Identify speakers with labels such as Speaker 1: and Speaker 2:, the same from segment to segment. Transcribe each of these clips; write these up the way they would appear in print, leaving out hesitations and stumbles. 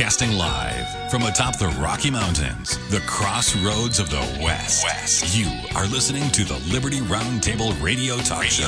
Speaker 1: Broadcasting live from atop the Rocky Mountains, the crossroads of the West. You are listening to the Liberty Roundtable Radio Talk Show.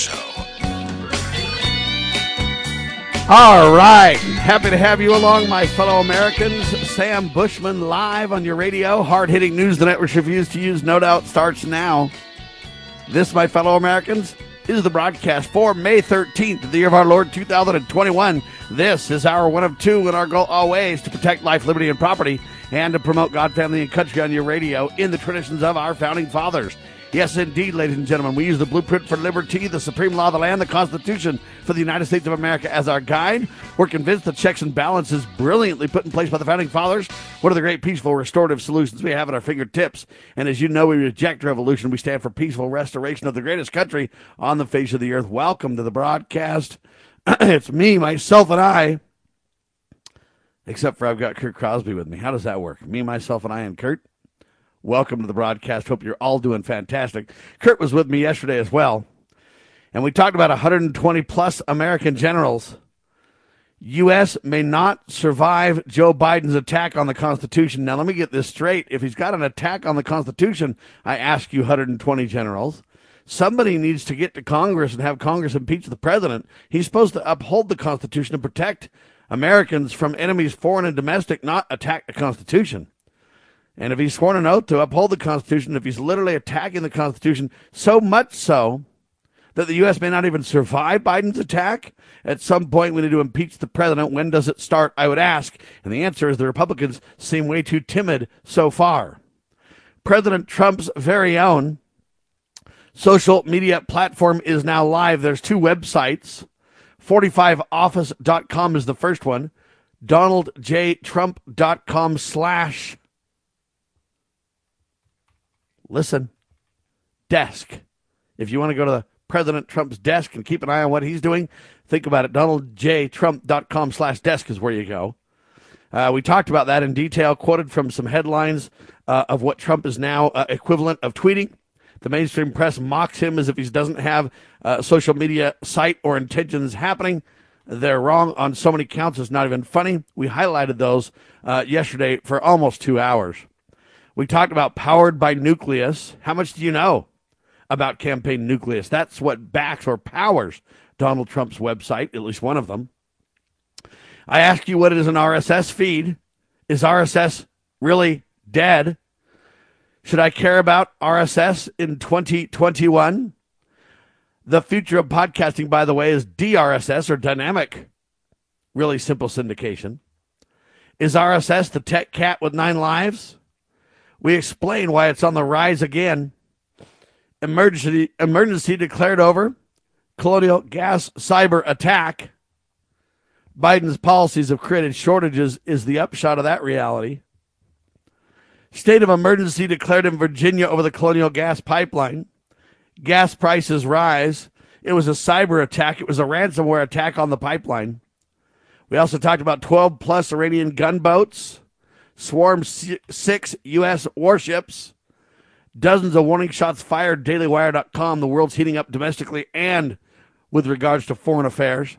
Speaker 2: All right. Happy to have you along, my fellow Americans. Sam Bushman live on your radio. Hard-hitting news the network refused to use, no doubt, starts now. This, my fellow Americans, is the broadcast for May 13th, the year of our Lord 2021. This is our one of two, and our goal always to protect life, liberty, and property, and to promote God, family, and country on your radio in the traditions of our founding fathers. Yes, indeed, ladies and gentlemen, we use the blueprint for liberty, the supreme law of the land, the Constitution for the United States of America as our guide. We're convinced the checks and balances brilliantly put in place by the founding fathers. One of the great peaceful restorative solutions we have at our fingertips. And as you know, we reject revolution. We stand for peaceful restoration of the greatest country on the face of the earth. Welcome to the broadcast. It's me, myself, and I. Except for I've got Kurt Crosby with me. How does that work? Me, myself, and I, and Kurt. Welcome to the broadcast. Hope you're all doing fantastic. Kurt was with me yesterday as well, and we talked about 120-plus American generals. U.S. may not survive Joe Biden's attack on the Constitution. Now, let me get this straight. If he's got an attack on the Constitution, I ask you 120 generals, somebody needs to get to Congress and have Congress impeach the president. He's supposed to uphold the Constitution and protect Americans from enemies, foreign and domestic, not attack the Constitution. And if he's sworn an oath to uphold the Constitution, if he's literally attacking the Constitution, so much so that the U.S. may not even survive Biden's attack, at some point we need to impeach the president. When does it start, I would ask? And the answer is the Republicans seem way too timid so far. President Trump's very own social media platform is now live. There's two websites. 45office.com is the first one. DonaldJTrump.com/ listen, desk. If you want to go to President Trump's desk and keep an eye on what he's doing, think about it. DonaldJTrump.com/desk is where you go. We talked about that in detail, quoted from some headlines of what Trump is now equivalent of tweeting. The mainstream press mocks him as if he doesn't have a social media site or intentions happening. They're wrong on so many counts, it's not even funny. We highlighted those yesterday for almost 2 hours. We talked about Powered by Nucleus. How much do you know about Campaign Nucleus? That's what backs or powers Donald Trump's website, at least one of them. I ask you what is an RSS feed. Is RSS really dead? Should I care about RSS in 2021? The future of podcasting, by the way, is DRSS, or dynamic, really simple syndication. Is RSS the tech cat with 9 lives? We explain why it's on the rise again. Emergency declared over. Colonial gas cyber attack. Biden's policies have created shortages is the upshot of that reality. State of emergency declared in Virginia over the Colonial gas pipeline. Gas prices rise. It was a cyber attack. It was a ransomware attack on the pipeline. We also talked about 12-plus Iranian gunboats. Swarm 6 U.S. warships. Dozens of warning shots fired. DailyWire.com. The world's heating up domestically and with regards to foreign affairs.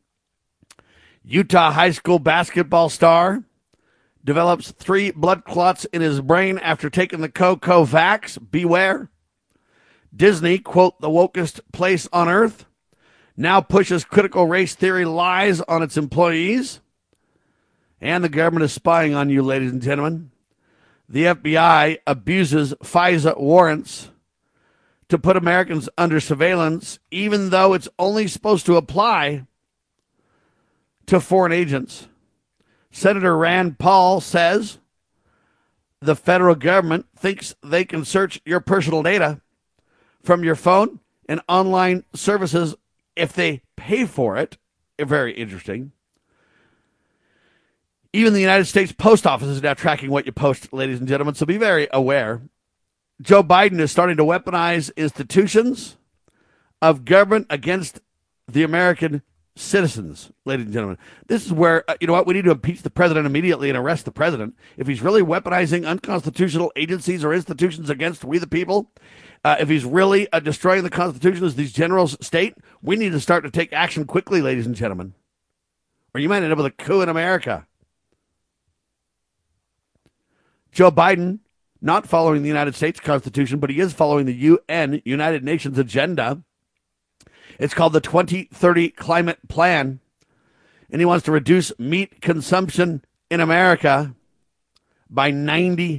Speaker 2: Utah high school basketball star develops 3 blood clots in his brain after taking the Vax. Beware. Disney, quote, the wokest place on earth, now pushes critical race theory lies on its employees. And the government is spying on you, ladies and gentlemen. The FBI abuses FISA warrants to put Americans under surveillance, even though it's only supposed to apply to foreign agents. Senator Rand Paul says the federal government thinks they can search your personal data from your phone and online services if they pay for it. Very interesting. Even the United States Post Office is now tracking what you post, ladies and gentlemen, so be very aware. Joe Biden is starting to weaponize institutions of government against the American citizens, ladies and gentlemen. This is where, you know what, we need to impeach the president immediately and arrest the president. If he's really weaponizing unconstitutional agencies or institutions against we the people, if he's really destroying the Constitution as these generals state, we need to start to take action quickly, ladies and gentlemen. Or you might end up with a coup in America. Joe Biden, not following the United States Constitution, but he is following the UN, United Nations agenda. It's called the 2030 Climate Plan, and he wants to reduce meat consumption in America by 90%.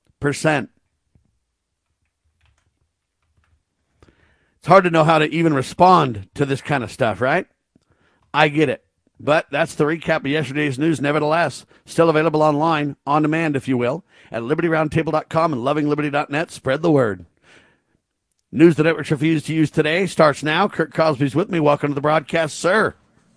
Speaker 2: It's hard to know how to even respond to this kind of stuff, right? I get it. But that's the recap of yesterday's news. Nevertheless, still available online, on demand, if you will, at libertyroundtable.com and lovingliberty.net. Spread the word. News the networks refuse to use today starts now. Kurt Cosby's with me. Welcome to the broadcast, sir.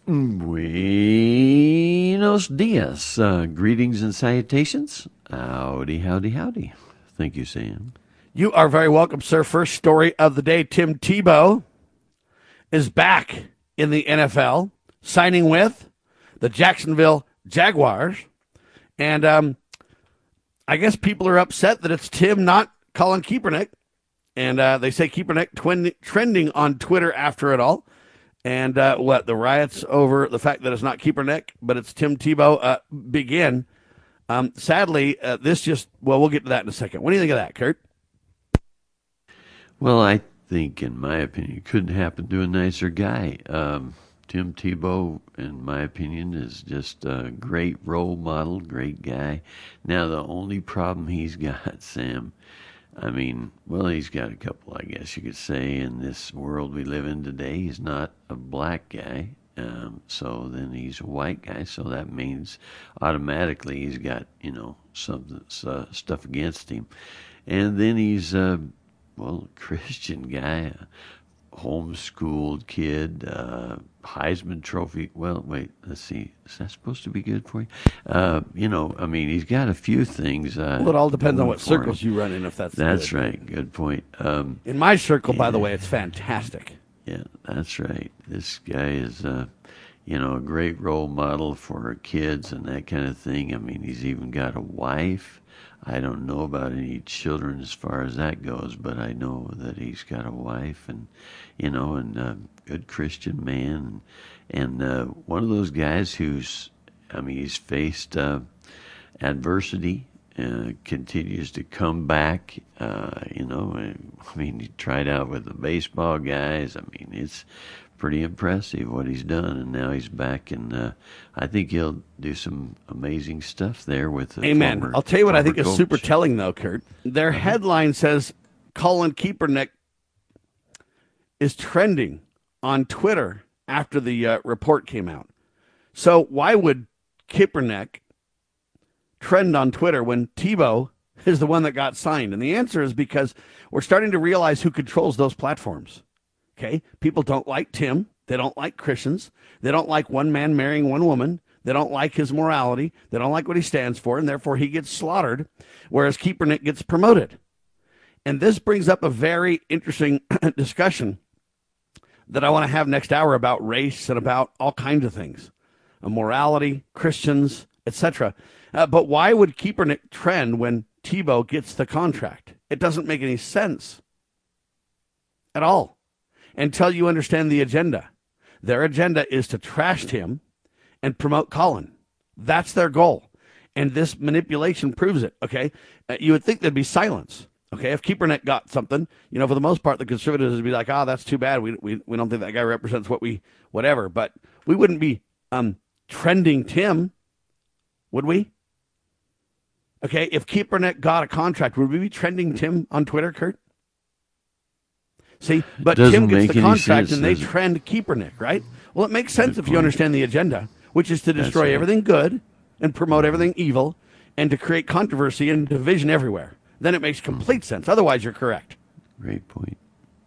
Speaker 3: Buenos dias. Greetings and salutations. Howdy, howdy, howdy. Thank you, Sam.
Speaker 2: You are very welcome, sir. First story of the day. Tim Tebow is back in the NFL, signing with the Jacksonville Jaguars. And I guess people are upset that it's Tim, not Colin Kaepernick. And they say Kaepernick trending on Twitter after it all. And the riots over the fact that it's not Kaepernick, but it's Tim Tebow begin. Sadly, we'll get to that in a second. What do you think of that, Kurt?
Speaker 3: Well, I think, in my opinion, it couldn't happen to a nicer guy. Tim Tebow, in my opinion, is just a great role model, great guy. Now, the only problem he's got, Sam, he's got a couple, I guess you could say, in this world we live in today. He's not a black guy, so then he's a white guy, so that means automatically he's got, some stuff against him. And then he's a Christian guy, a homeschooled kid, Heisman Trophy. Well, wait, let's see. Is that supposed to be good for you? He's got a few things.
Speaker 2: Well, it all depends on what circles you run in, if that's
Speaker 3: good.
Speaker 2: Right.
Speaker 3: Good point.
Speaker 2: In my circle, by the way, it's fantastic.
Speaker 3: Yeah, that's right. This guy is, a great role model for kids and that kind of thing. He's even got a wife. I don't know about any children as far as that goes, but I know that he's got a wife and a good Christian man. And one of those guys he's faced adversity, continues to come back. He tried out with the baseball guys. It's pretty impressive what he's done, and now he's back, and I think he'll do some amazing stuff there with the
Speaker 2: Amen. I'll tell you what I think is super telling, though, Kurt. Their headline says Colin Kaepernick is trending on Twitter after the report came out. So why would Kaepernick trend on Twitter when Tebow is the one that got signed? And the answer is because we're starting to realize who controls those platforms. Okay, people don't like Tim. They don't like Christians. They don't like one man marrying one woman. They don't like his morality. They don't like what he stands for, and therefore he gets slaughtered, whereas Kaepernick gets promoted. And this brings up a very interesting discussion that I want to have next hour about race and about all kinds of things, morality, Christians, etc. But why would Kaepernick trend when Tebow gets the contract? It doesn't make any sense at all. Until you understand the agenda. Their agenda is to trash him and promote Colin. That's their goal. And this manipulation proves it, okay? You would think there'd be silence, okay? If Kaepernick got something, for the most part, the conservatives would be like, that's too bad. We don't think that guy represents whatever. But we wouldn't be trending Tim, would we? Okay, if Kaepernick got a contract, would we be trending Tim on Twitter, Kurt? See, but Tim gets the contract and they trend Kaepernick, right? Well, it makes sense if you understand the agenda, which is to destroy everything good and promote everything evil and to create controversy and division everywhere. Then it makes complete sense. Otherwise, you're correct.
Speaker 3: Great point.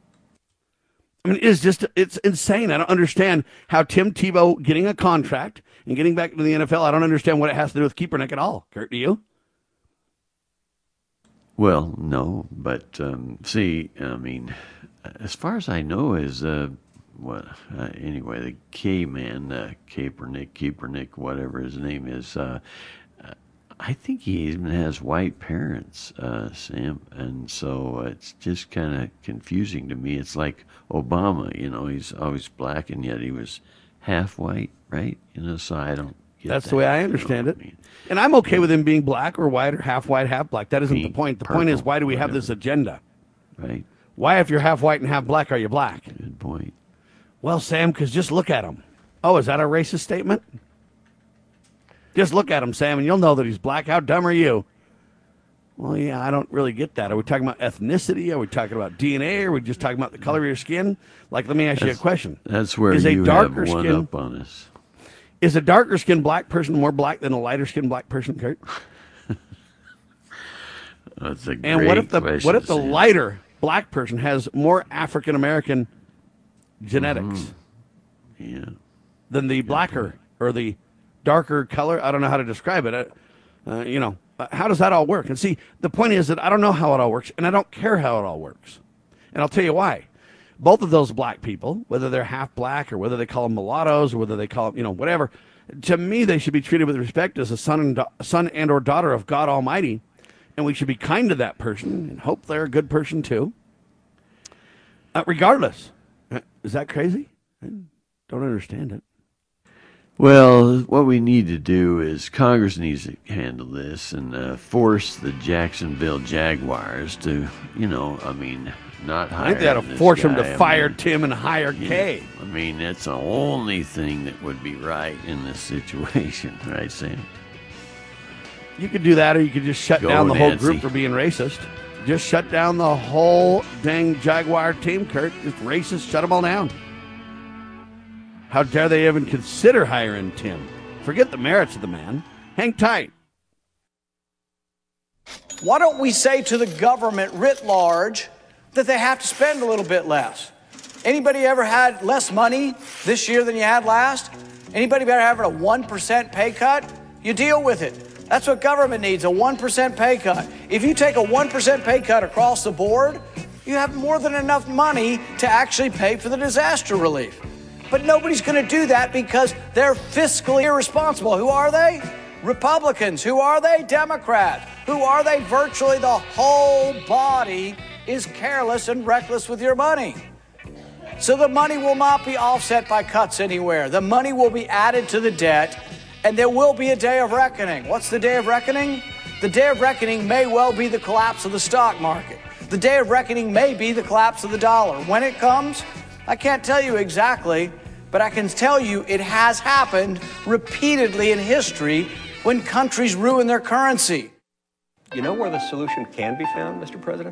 Speaker 2: It's insane. I don't understand how Tim Tebow getting a contract and getting back into the NFL, I don't understand what it has to do with Kaepernick at all. Kurt, do you?
Speaker 3: Well, no, but as far as I know, is anyway, the K-man, Kaepernick, whatever his name is, I think he even has white parents, Sam, and so it's just kind of confusing to me. It's like Obama, he's always black, and yet he was half white, right? So I don't get
Speaker 2: That's
Speaker 3: that,
Speaker 2: the way I
Speaker 3: you know,
Speaker 2: understand it.
Speaker 3: I mean,
Speaker 2: And I'm okay with him being black or white or half white, half black. That isn't the
Speaker 3: pink,
Speaker 2: point. The point is,
Speaker 3: purple,
Speaker 2: why do we have this
Speaker 3: whatever.
Speaker 2: agenda?
Speaker 3: Right?
Speaker 2: Why, if you're half white and half black, are you black?
Speaker 3: Good point.
Speaker 2: Well, Sam, because just look at him. Oh, is that a racist statement? Just look at him, Sam, and you'll know that he's black. How dumb are you? Well, yeah, I don't really get that. Are we talking about ethnicity? Are we talking about DNA? Are we just talking about the color of your skin? Like, let me ask you a question.
Speaker 3: That's where
Speaker 2: Is a
Speaker 3: you
Speaker 2: darker
Speaker 3: have one
Speaker 2: skin-
Speaker 3: up on us.
Speaker 2: Is a darker skinned black person more black than a lighter skinned black person, Kurt?
Speaker 3: That's a great
Speaker 2: And what if the
Speaker 3: Sam.
Speaker 2: lighter black person has more African American genetics
Speaker 3: Yeah.
Speaker 2: than the blacker or the darker color? I don't know how to describe it. How does that all work? And see, the point is that I don't know how it all works, and I don't care how it all works. And I'll tell you why. Both of those black people, whether they're half black or whether they call them mulattoes or whether they call them, whatever, to me they should be treated with respect as a son and or daughter of God Almighty, and we should be kind to that person and hope they're a good person too. Regardless, is that crazy? I don't understand it.
Speaker 3: Well, what we need to do is Congress needs to handle this and force the Jacksonville Jaguars to, not hire.
Speaker 2: I think they ought to
Speaker 3: this
Speaker 2: force them
Speaker 3: guy.
Speaker 2: to fire
Speaker 3: I mean,
Speaker 2: Tim and hire Kay.
Speaker 3: I mean, that's the only thing that would be right in this situation, right, Sam?
Speaker 2: You could do that, or you could just shut
Speaker 3: Go,
Speaker 2: down the whole
Speaker 3: Nancy.
Speaker 2: group for being racist. Just shut down the whole dang Jaguar team, Kurt. Just racist, shut them all down. How dare they even consider hiring Tim? Forget the merits of the man. Hang tight.
Speaker 4: Why don't we say to the government writ large that they have to spend a little bit less? Anybody ever had less money this year than you had last? Anybody ever having a 1% pay cut? You deal with it. That's what government needs, a 1% pay cut. If you take a 1% pay cut across the board, you have more than enough money to actually pay for the disaster relief. But nobody's going to do that because they're fiscally irresponsible. Who are they? Republicans. Who are they? Democrats. Who are they? Virtually the whole body is careless and reckless with your money. So the money will not be offset by cuts anywhere. The money will be added to the debt, and there will be a day of reckoning. What's the day of reckoning? The day of reckoning may well be the collapse of the stock market. The day of reckoning may be the collapse of the dollar. When it comes, I can't tell you exactly, but I can tell you it has happened repeatedly in history when countries ruin their currency.
Speaker 5: You know where the solution can be found, Mr. President?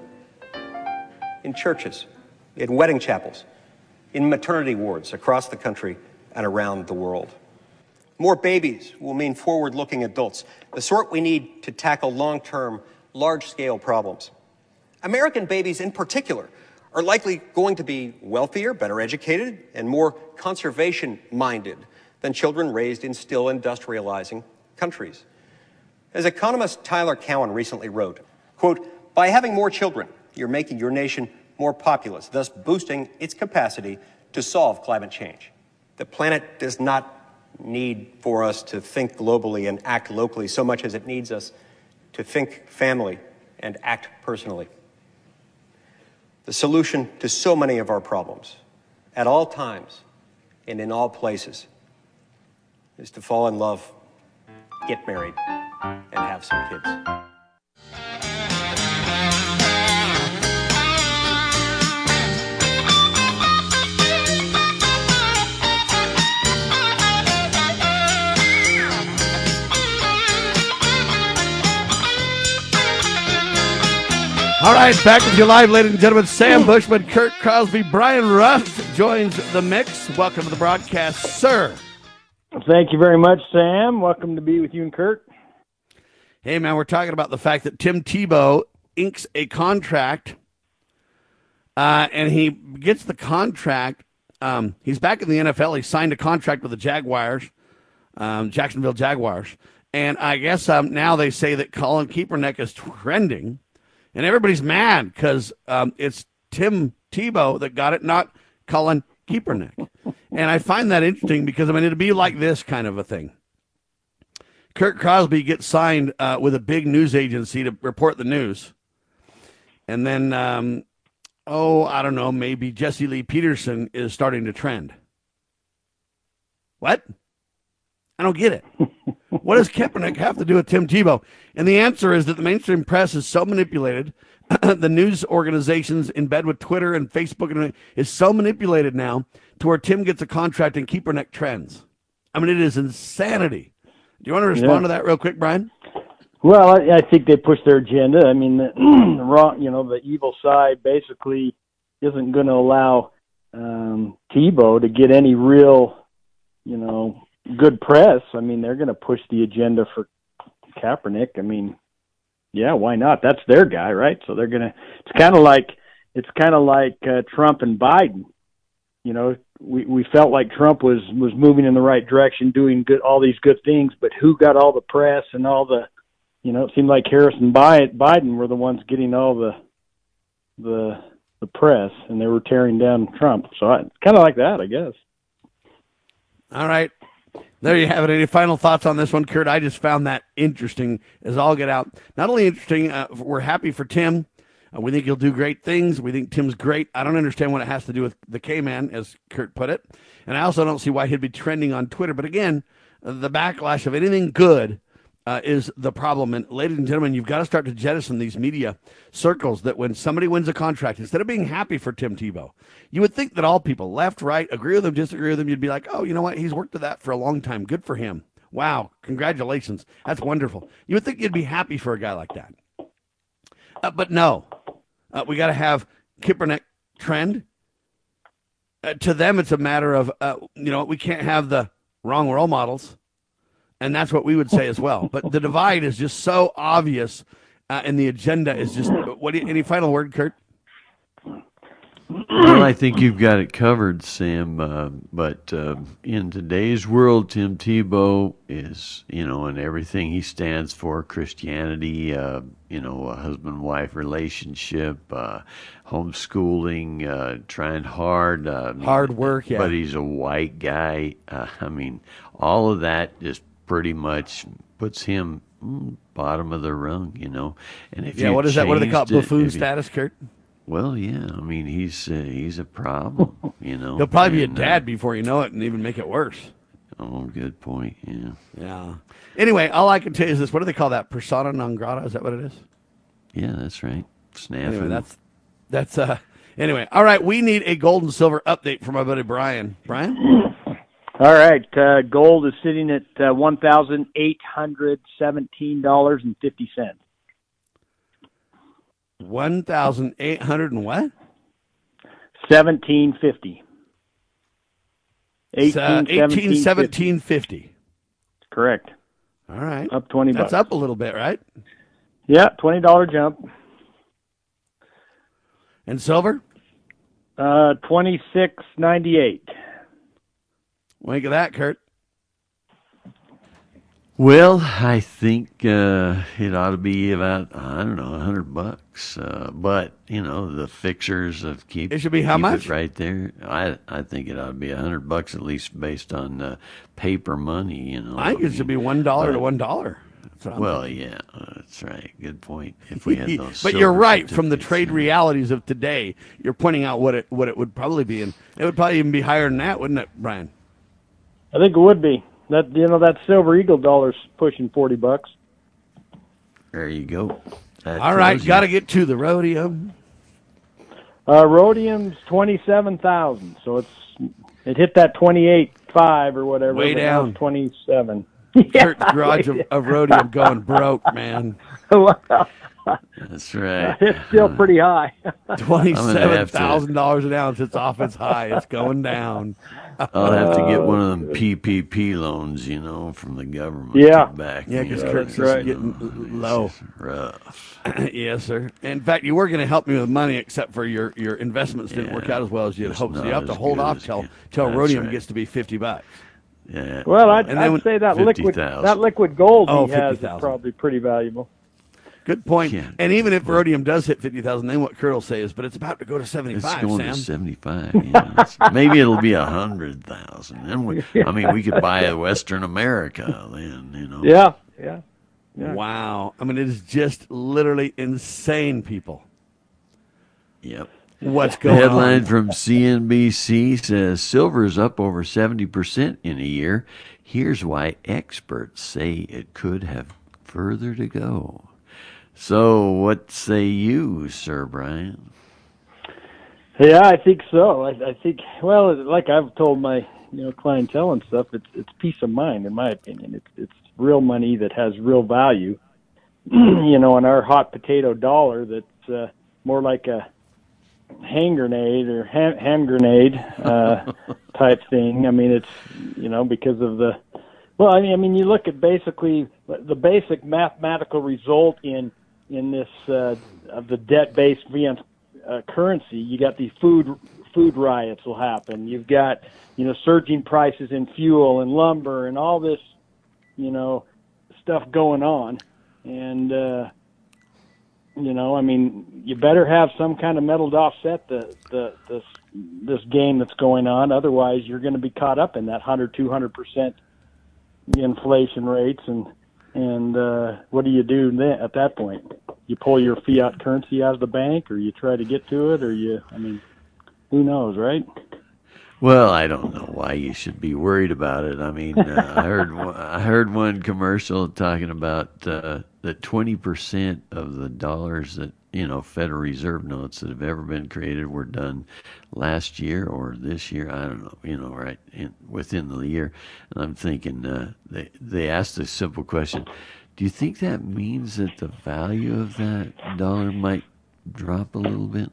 Speaker 5: In churches, in wedding chapels, in maternity wards across the country and around the world. More babies will mean forward-looking adults, the sort we need to tackle long-term, large-scale problems. American babies in particular are likely going to be wealthier, better educated, and more conservation-minded than children raised in still industrializing countries. As economist Tyler Cowen recently wrote, quote, "By having more children, you're making your nation more populous, thus boosting its capacity to solve climate change. The planet does not need for us to think globally and act locally so much as it needs us to think family and act personally. The solution to so many of our problems, at all times and in all places, is to fall in love, get married, and have some kids."
Speaker 2: All right, back with you live, ladies and gentlemen. Sam Bushman, Kurt Crosby, Brian Rust joins the mix. Welcome to the broadcast, sir.
Speaker 6: Thank you very much, Sam. Welcome to be with you and Kurt.
Speaker 2: Hey, man, we're talking about the fact that Tim Tebow inks a contract, and he gets the contract. He's back in the NFL. He signed a contract with the Jaguars, Jacksonville Jaguars. And I guess now they say that Colin Kaepernick is trending. And everybody's mad because it's Tim Tebow that got it, not Colin Kaepernick. And I find that interesting because, it'd be like this kind of a thing. Kurt Crosby gets signed with a big news agency to report the news. And then, I don't know, maybe Jesse Lee Peterson is starting to trend. What? I don't get it. What does Kaepernick have to do with Tim Tebow? And the answer is that the mainstream press is so manipulated. The news organizations in bed with Twitter and Facebook is so manipulated now to where Tim gets a contract and Kaepernick trends. I mean, it is insanity. Do you want to respond to that real quick, Brian?
Speaker 6: Well, I think they push their agenda. I mean, the evil side basically isn't going to allow Tebow to get any real, good press. I mean, they're going to push the agenda for Kaepernick. I mean, yeah, why not? That's their guy, right? So they're going to. It's kind of like Trump and Biden. We felt like Trump was moving in the right direction, doing all these good things, but who got all the press and all the, it seemed like Harris and Biden were the ones getting all the press, and they were tearing down Trump. So it's kind of like that, I guess.
Speaker 2: All right. There you have it. Any final thoughts on this one, Kurt? I just found that interesting as all get out. Not only interesting, we're happy for Tim. We think he'll do great things. We think Tim's great. I don't understand what it has to do with the K-Man, as Kurt put it. And I also don't see why he'd be trending on Twitter. But again, the backlash of anything good is the problem. And ladies and gentlemen, you've got to start to jettison these media circles that when somebody wins a contract, instead of being happy for Tim Tebow, you would think that all people, left, right, agree with him, disagree with him, you'd be like, oh, you know what? He's worked at that for a long time. Good for him. Wow. Congratulations. That's wonderful. You would think you'd be happy for a guy like that. But no. We got to have Kaepernick trend. To them, it's a matter of, we can't have the wrong role models. And that's what we would say as well. But the divide is just so obvious, and the agenda is just. Any final word, Kurt?
Speaker 3: Well, I think you've got it covered, Sam. But in today's world, Tim Tebow is, and everything he stands for, Christianity, a husband-wife relationship, homeschooling, trying hard.
Speaker 2: Hard work, yeah.
Speaker 3: But he's a white guy. All of that just pretty much puts him bottom of the rung, And if
Speaker 2: what is that? What do they call it? Buffoon status, Kurt?
Speaker 3: Well, yeah. I mean, he's a problem,
Speaker 2: He'll probably be a dad before you know it and even make it worse.
Speaker 3: Oh, good point, yeah.
Speaker 2: Yeah. Anyway, all I can tell you is this. What do they call that? Persona non grata? Is that what it is?
Speaker 3: Yeah, that's right. Snafu.
Speaker 2: Anyway, that's anyway. All right, we need a gold and silver update from my buddy Brian. Brian?
Speaker 6: All right, gold is sitting at $1,817.50.
Speaker 2: 1,800 and what?
Speaker 6: 1750.
Speaker 2: 1750.
Speaker 6: Correct.
Speaker 2: All right.
Speaker 6: Up $20.
Speaker 2: That's up a little bit, right?
Speaker 6: Yeah, $20 jump.
Speaker 2: And silver?
Speaker 6: $26.98.
Speaker 2: Think of that, Kurt.
Speaker 3: Well, I think it ought to be about, $100. But, the fixers of keep
Speaker 2: it should be how much?
Speaker 3: It right there. I think it ought to be $100 at least based on paper money,
Speaker 2: I think it should be $1 to $1.
Speaker 3: Well, yeah, that's right. Good point. If we had those,
Speaker 2: but you're right. From the trade realities of today, you're pointing out what it would probably be, and it would probably even be higher than that, wouldn't it, Brian?
Speaker 6: I think it would be. That Silver Eagle dollar's pushing $40.
Speaker 3: There you go.
Speaker 2: All right, got to get to the rhodium.
Speaker 6: Rhodium's 27,000, so it hit that 28.5 or whatever.
Speaker 2: Way down.
Speaker 6: 27.
Speaker 2: Kurt's garage of rhodium going broke, man.
Speaker 3: That's right.
Speaker 6: It's still pretty high.
Speaker 2: $27,000 an ounce. It's off its high. It's going down.
Speaker 3: I'll have to get one of them PPP loans, from the government.
Speaker 6: Yeah.
Speaker 3: Back.
Speaker 2: Yeah, because Kurt's getting low.
Speaker 3: Rough.
Speaker 2: Yes, sir. In fact, you were going to help me with money, except for your investments didn't work out as well as you'd hoped. So you have to hold off till rhodium gets to be $50.
Speaker 3: Yeah.
Speaker 6: Well, I'd say that liquid gold he has is probably pretty valuable.
Speaker 2: Good point. Yeah. And even if rhodium does hit 50,000, then what Kurt will say is, but it's about to go to 75.
Speaker 3: It's going
Speaker 2: Sam.
Speaker 3: to 75. Yeah. Maybe it'll be 100,000. Then we could buy a Western America then.
Speaker 6: Yeah.
Speaker 2: Wow. I mean, it is just literally insane, people.
Speaker 3: Yep.
Speaker 2: What's
Speaker 3: The
Speaker 2: going
Speaker 3: headline
Speaker 2: on?
Speaker 3: from CNBC says silver is up over 70% in a year. Here's why experts say it could have further to go. So what say you, Sir Brian?
Speaker 6: Yeah, I think so. I think, well, like I've told my clientele and stuff, it's peace of mind, in my opinion. It's real money that has real value. And our hot potato dollar that's more like a hand grenade or hand grenade type thing. I mean, it's because of the. Well, I mean, you look at basically the basic mathematical result in this of the debt-based fiat currency. You got these food riots will happen. You've got surging prices in fuel and lumber and all this stuff going on, and I mean, you better have some kind of metal to offset this game that's going on. Otherwise, you're going to be caught up in that 200% inflation rates, and what do you do then at that point? You pull your fiat currency out of the bank, or you try to get to it, or who knows, right?
Speaker 3: Well, I don't know why you should be worried about it. I mean, I heard one commercial talking about that 20% of the dollars that Federal Reserve notes that have ever been created were done last year or this year. I don't know, right within the year. And I'm thinking they asked a simple question: do you think that means that the value of that dollar might drop a little bit?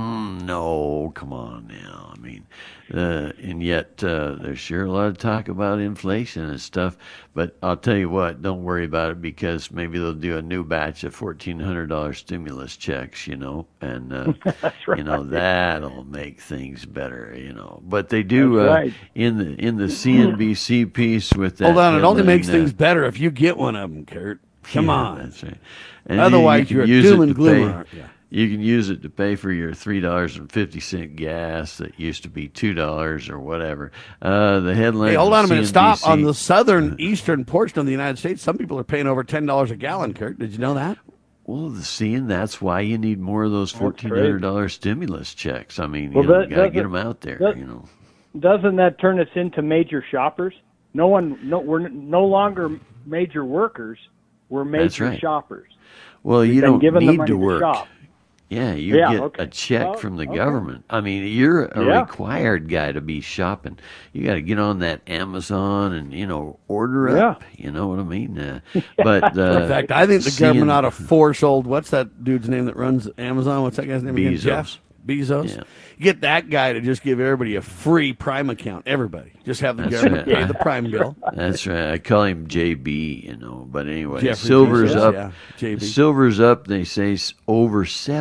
Speaker 3: No, come on now. I mean, and yet there's sure a lot of talk about inflation and stuff. But I'll tell you what, don't worry about it, because maybe they'll do a new batch of $1,400 stimulus checks, and
Speaker 6: That's right.
Speaker 3: that'll make things better, But they do
Speaker 6: right.
Speaker 3: in the CNBC piece with that.
Speaker 2: Hold on, it only
Speaker 3: headline,
Speaker 2: makes things better if you get one of them, Kurt. Come on.
Speaker 3: That's right. And
Speaker 2: Otherwise,
Speaker 3: you
Speaker 2: you're
Speaker 3: can
Speaker 2: a
Speaker 3: use
Speaker 2: doom
Speaker 3: it
Speaker 2: and
Speaker 3: to
Speaker 2: gloom.
Speaker 3: pay.
Speaker 2: Yeah.
Speaker 3: You can use it to pay for your $3.50 gas that used to be $2 or whatever. The headline.
Speaker 2: Hey, hold on a minute.
Speaker 3: CNBC,
Speaker 2: Stop. On the southern eastern portion of the United States, some people are paying over $10 a gallon, Kurt. Did you know that?
Speaker 3: Well, that's why you need more of those $1,400 stimulus checks. I mean,
Speaker 6: Well,
Speaker 3: you got to get them out there.
Speaker 6: Doesn't that turn us into major shoppers? We're no longer major workers. We're major shoppers.
Speaker 3: Well, you don't need to work.
Speaker 6: Shop.
Speaker 3: Yeah, you get a check from the government. I mean, you're a required guy to be shopping. You got to get on that Amazon and order up. You know what I mean? But
Speaker 2: in fact, I think the government ought to force what's that dude's name that runs Amazon? What's that guy's name again? Jeff Bezos. Yeah. Get that guy to just give everybody a free Prime account. Everybody just have the government pay the Prime bill.
Speaker 3: That's right. I call him JB. But anyway,
Speaker 2: Jeffrey
Speaker 3: silver's
Speaker 2: Bezos,
Speaker 3: up.
Speaker 2: Yeah, JB.
Speaker 3: Silver's up. They say over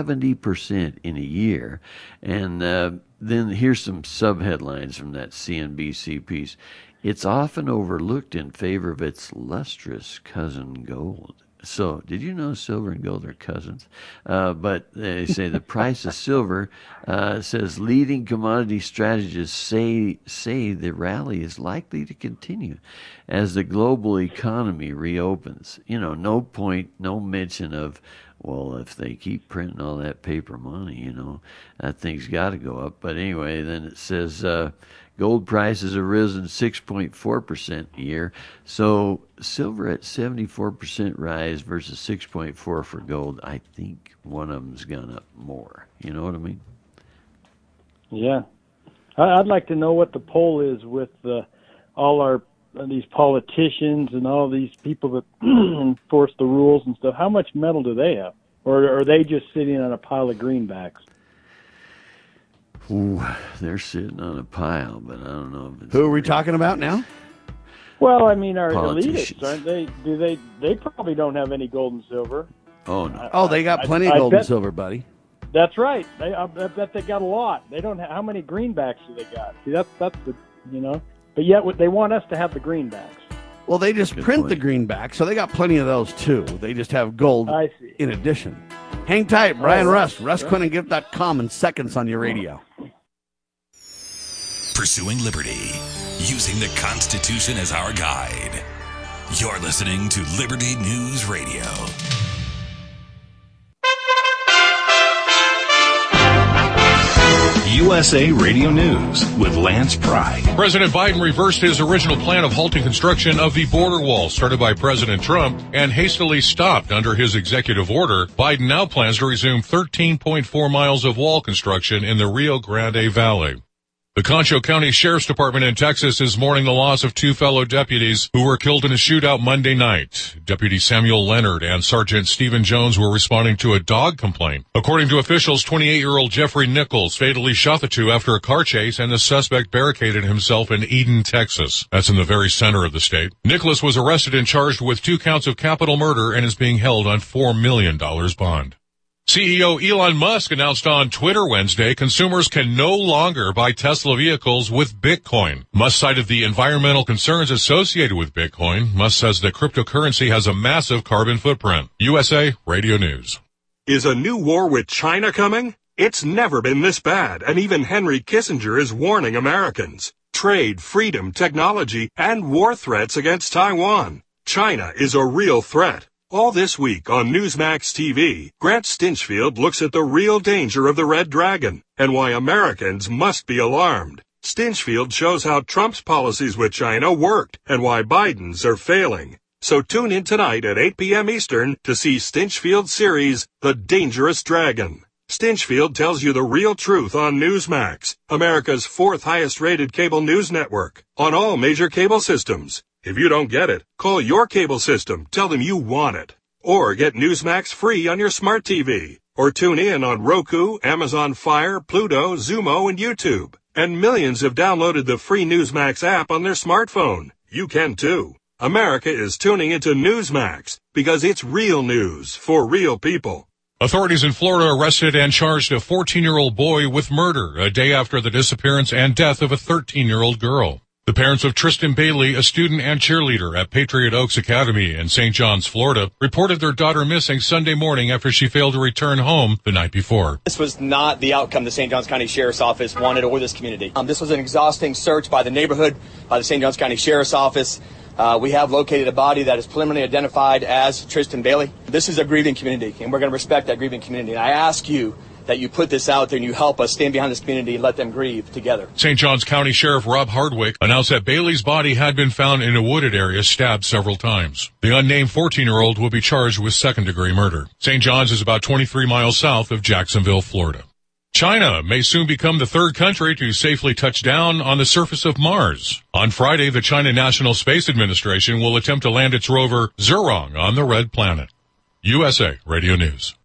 Speaker 3: 70% in a year. And then here's some sub-headlines from that CNBC piece. It's often overlooked in favor of its lustrous cousin gold. So, did you know silver and gold are cousins? But they say the price of silver says leading commodity strategists say the rally is likely to continue as the global economy reopens. No mention of, well, if they keep printing all that paper money, that thing's got to go up. But anyway, then it says gold prices have risen 6.4% a year. So silver at 74% rise versus 6.4 for gold. I think one of them's gone up more. You know what I mean?
Speaker 6: Yeah. I'd like to know what the poll is with all these politicians and all these people that enforce the rules and stuff. How much metal do they have? Or are they just sitting on a pile of greenbacks?
Speaker 3: Ooh, they're sitting on a pile, but I don't know if it's...
Speaker 2: Who are we talking about now?
Speaker 6: Well, I mean, our elitists, aren't they? They probably don't have any gold and silver.
Speaker 3: Oh, no.
Speaker 2: Oh, they got plenty of gold and silver, buddy.
Speaker 6: That's right. I bet they got a lot. They don't have, how many greenbacks do they got? See, that's the, But yet they want us to have the greenbacks.
Speaker 2: Well, they just print the greenbacks, so they got plenty of those, too. They just have gold in addition. Hang tight, Brian Rust, RustQuinnandGift.com in seconds on your radio.
Speaker 1: Pursuing liberty, using the Constitution as our guide. You're listening to Liberty News Radio.
Speaker 7: USA Radio News with Lance Pry.
Speaker 8: President Biden reversed his original plan of halting construction of the border wall started by President Trump and hastily stopped under his executive order. Biden now plans to resume 13.4 miles of wall construction in the Rio Grande Valley. The Concho County Sheriff's Department in Texas is mourning the loss of two fellow deputies who were killed in a shootout Monday night. Deputy Samuel Leonard and Sergeant Stephen Jones were responding to a dog complaint. According to officials, 28-year-old Jeffrey Nichols fatally shot the two after a car chase, and the suspect barricaded himself in Eden, Texas. That's in the very center of the state. Nicholas was arrested and charged with 2 counts of capital murder and is being held on $4 million bond. CEO Elon Musk announced on Twitter Wednesday consumers can no longer buy Tesla vehicles with Bitcoin. Musk cited the environmental concerns associated with Bitcoin. Musk says that cryptocurrency has a massive carbon footprint. USA Radio News.
Speaker 9: Is a new war with China coming? It's never been this bad, and even Henry Kissinger is warning Americans. Trade, freedom, technology, and war threats against Taiwan. China is a real threat. All this week on Newsmax TV, Grant Stinchfield looks at the real danger of the Red Dragon and why Americans must be alarmed. Stinchfield shows how Trump's policies with China worked and why Biden's are failing. So tune in tonight at 8 p.m. Eastern to see Stinchfield's series, The Dangerous Dragon. Stinchfield tells you the real truth on Newsmax, America's 4th highest-rated cable news network, on all major cable systems. If you don't get it, call your cable system, tell them you want it. Or get Newsmax free on your smart TV. Or tune in on Roku, Amazon Fire, Pluto, Zumo, and YouTube. And millions have downloaded the free Newsmax app on their smartphone. You can too. America is tuning into Newsmax because it's real news for real people.
Speaker 8: Authorities in Florida arrested and charged a 14-year-old boy with murder a day after the disappearance and death of a 13-year-old girl. The parents of Tristan Bailey, a student and cheerleader at Patriot Oaks Academy in St. John's, Florida, reported their daughter missing Sunday morning after she failed to return home the night before.
Speaker 10: This was not the outcome the St. Johns County Sheriff's Office wanted or this community. This was an exhausting search by the neighborhood, by the St. Johns County Sheriff's Office. We have located a body that is preliminarily identified as Tristan Bailey. This is a grieving community, and we're going to respect that grieving community. And I ask you that you put this out there and you help us stand behind this community and let them grieve together.
Speaker 8: St. Johns County Sheriff Rob Hardwick announced that Bailey's body had been found in a wooded area, stabbed several times. The unnamed 14-year-old will be charged with second-degree murder. St. John's is about 23 miles south of Jacksonville, Florida. China may soon become the 3rd country to safely touch down on the surface of Mars. On Friday, the China National Space Administration will attempt to land its rover Zhurong on the Red Planet. USA Radio News.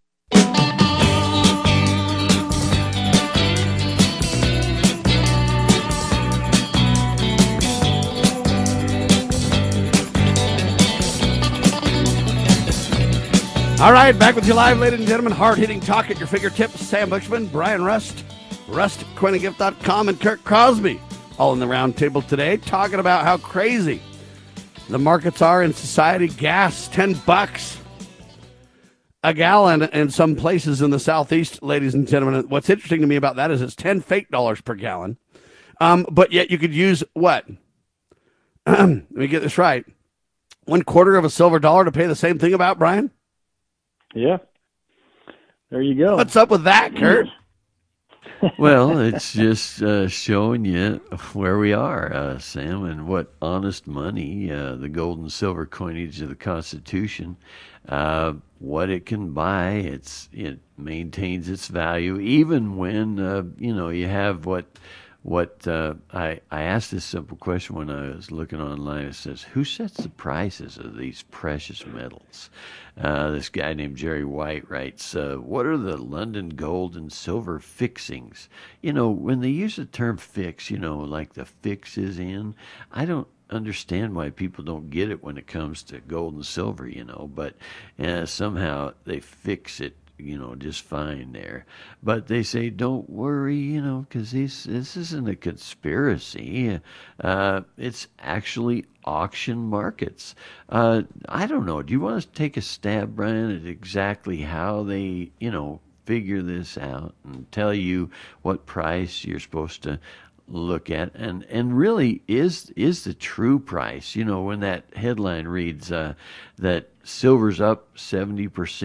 Speaker 2: All right, back with you live, ladies and gentlemen. Hard-hitting talk at your fingertips. Sam Bushman, Brian Rust, RustQuintagift.com, and Kirk Crosby, all in the round table today, talking about how crazy the markets are in society. Gas, $10 a gallon in some places in the Southeast, ladies and gentlemen. What's interesting to me about that is it's 10 fake dollars per gallon, but yet you could use what? Let me get this right. 1/4 of a silver dollar to pay the same thing about, Brian?
Speaker 6: Yeah. There you go.
Speaker 2: What's up with that, Kurt?
Speaker 3: Well, it's just showing you where we are, Sam, and what honest money, the gold and silver coinage of the Constitution, what it can buy. It maintains its value even when you have what I asked this simple question when I was looking online. It says, who sets the prices of these precious metals? This guy named Jerry White writes, what are the London gold and silver fixings? When they use the term fix, like the fix is in, I don't understand why people don't get it when it comes to gold and silver, but somehow they fix it just fine there. But they say, don't worry, because this isn't a conspiracy. It's actually auction markets. I don't know. Do you want to take a stab, Brian, at exactly how they, figure this out and tell you what price you're supposed to look at and really is the true price? When that headline reads that silver's up 70%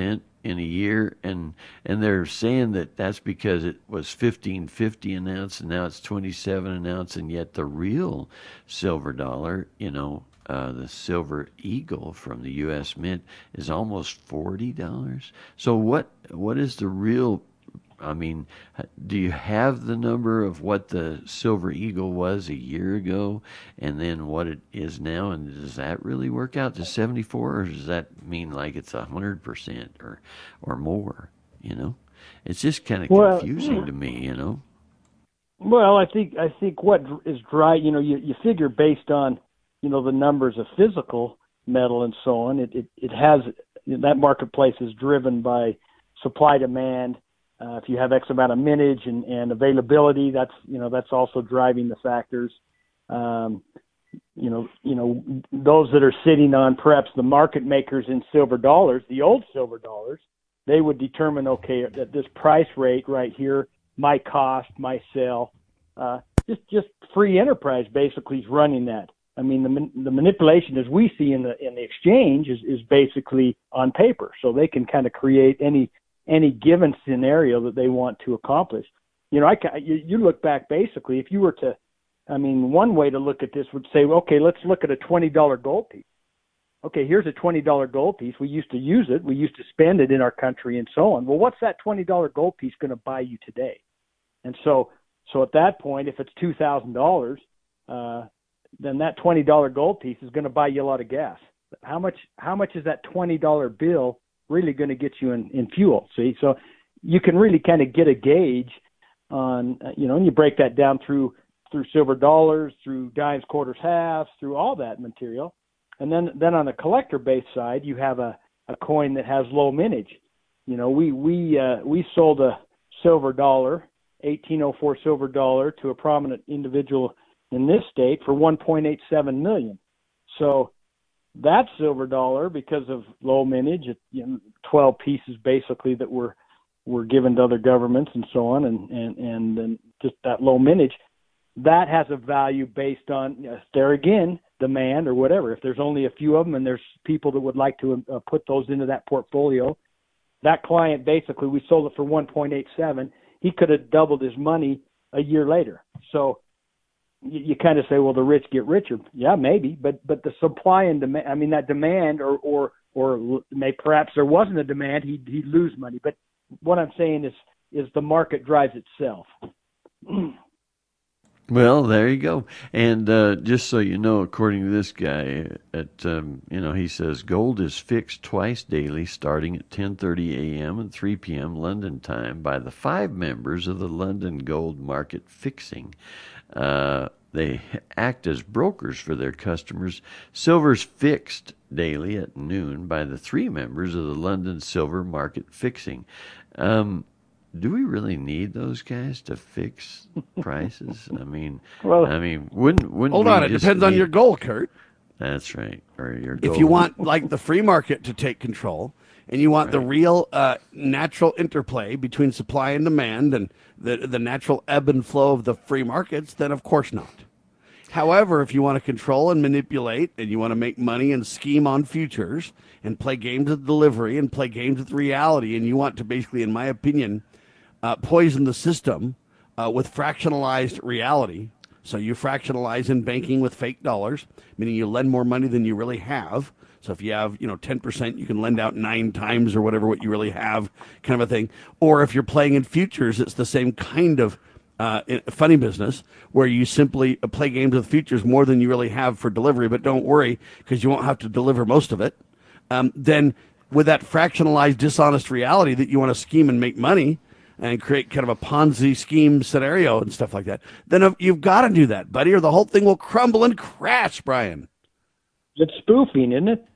Speaker 3: in a year, and they're saying that that's because it was $15.50 an ounce, and now it's $27 an ounce, and yet the real silver dollar, the Silver Eagle from the U.S. Mint is almost $40. So what is the real? I mean, do you have the number of what the Silver Eagle was a year ago and then what it is now? And does that really work out to 74, or does that mean like it's 100% or more? It's just kind of confusing to me,
Speaker 6: Well, I think what is right, you figure based on, the numbers of physical metal and so on, it has, that marketplace is driven by supply demand. If you have X amount of mintage and availability, that's also driving the factors. Those that are sitting on perhaps the market makers in silver dollars, the old silver dollars, they would determine, okay, that this price rate right here, my cost, my sell, just free enterprise basically is running that. I mean, the manipulation as we see in the exchange is basically on paper, so they can kind of create any given scenario that they want to accomplish. You look back basically, if you were to, one way to look at this would say, okay, let's look at a $20 gold piece. Okay, here's a $20 gold piece. We used to use it. We used to spend it in our country and so on. Well, what's that $20 gold piece going to buy you today? And so at that point, if it's $2,000, then that $20 gold piece is going to buy you a lot of gas. How much is that $20 bill really going to get you in fuel? See, so you can really kind of get a gauge on, and you break that down through silver dollars, through dimes, quarters, halves, through all that material. And then on the collector base side, you have a coin that has low mintage. We sold a silver dollar, 1804 silver dollar, to a prominent individual in this state for $1.87 million. So that silver dollar, because of low mintage, 12 pieces basically that were given to other governments and so on, and then just that low mintage, that has a value based on, there again, demand or whatever. If there's only a few of them and there's people that would like to put those into that portfolio, that client basically, we sold it for 1.87. He could have doubled his money a year later. So you kind of say, well, the rich get richer. Yeah, maybe, but the supply and demand, that demand or perhaps there wasn't a demand, he'd lose money. But what I'm saying is the market drives itself.
Speaker 3: Well, there you go. And just so you know, according to this guy, he says gold is fixed twice daily, starting at 10:30 a.m. and 3 p.m. London time by the 5 members of the London Gold Market Fixing. They act as brokers for their customers. Silver's fixed daily at noon by the 3 members of the London Silver Market Fixing. Do we really need those guys to fix prices? Wouldn't
Speaker 2: hold on? It depends on your goal, Kurt.
Speaker 3: That's right. Or your goal.
Speaker 2: If you want like the free market to take control, and you want the real natural interplay between supply and demand, and the natural ebb and flow of the free markets, then of course not. However, if you want to control and manipulate, and you want to make money and scheme on futures, and play games with delivery, and play games with reality, and you want to basically, in my opinion, poison the system with fractionalized reality. So you fractionalize in banking with fake dollars, meaning you lend more money than you really have. So if you have, 10%, you can lend out 9 times or whatever what you really have, kind of a thing. Or if you're playing in futures, it's the same kind of funny business where you simply play games with futures more than you really have for delivery. But don't worry, because you won't have to deliver most of it. Then with that fractionalized, dishonest reality that you want to scheme and make money and create kind of a Ponzi scheme scenario and stuff like that, then you've got to do that, buddy, or the whole thing will crumble and crash, Brian.
Speaker 6: It's spoofing, isn't it?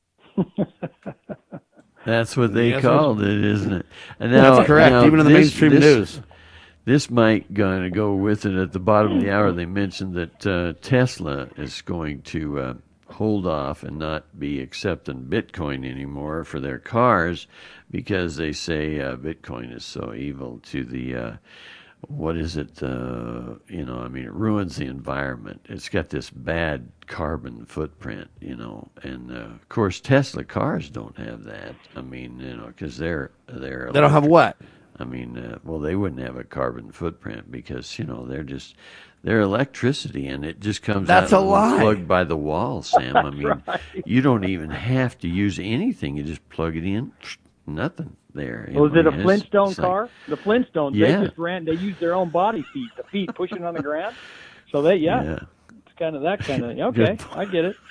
Speaker 3: That's what they called it, isn't it? And now,
Speaker 2: that's correct, even in the mainstream news.
Speaker 3: This might going to go with it. At the bottom of the hour, they mentioned that Tesla is going to hold off and not be accepting Bitcoin anymore for their cars because they say Bitcoin is so evil to the what is it? It ruins the environment. It's got this bad carbon footprint, and of course Tesla cars don't have that. Because they're
Speaker 2: they don't have what?
Speaker 3: They wouldn't have a carbon footprint because they're electricity, and it just comes
Speaker 2: That's
Speaker 3: out
Speaker 2: a lie.
Speaker 3: plugged by the wall, Sam.
Speaker 6: Right.
Speaker 3: You don't even have to use anything. You just plug it in, nothing there.
Speaker 6: Was it a Flintstone car? The Flintstones,
Speaker 3: Yeah.
Speaker 6: they just ran. They used their own body feet, the feet pushing on the ground. So it's kind of that kind of. Okay, I get it.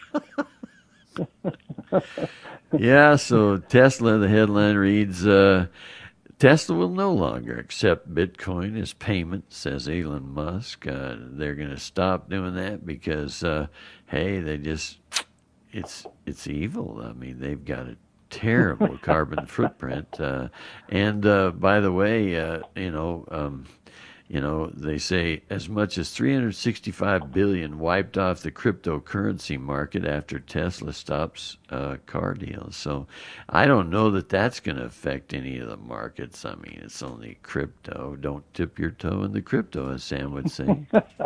Speaker 3: Yeah. So Tesla, the headline reads. Tesla will no longer accept Bitcoin as payment, says Elon Musk. They're going to stop doing that because, it's evil. They've got a terrible carbon footprint. And by the way, they say as much as $365 billion wiped off the cryptocurrency market after Tesla stops car deals. So I don't know that that's going to affect any of the markets. It's only crypto. Don't tip your toe in the crypto, as Sam would say.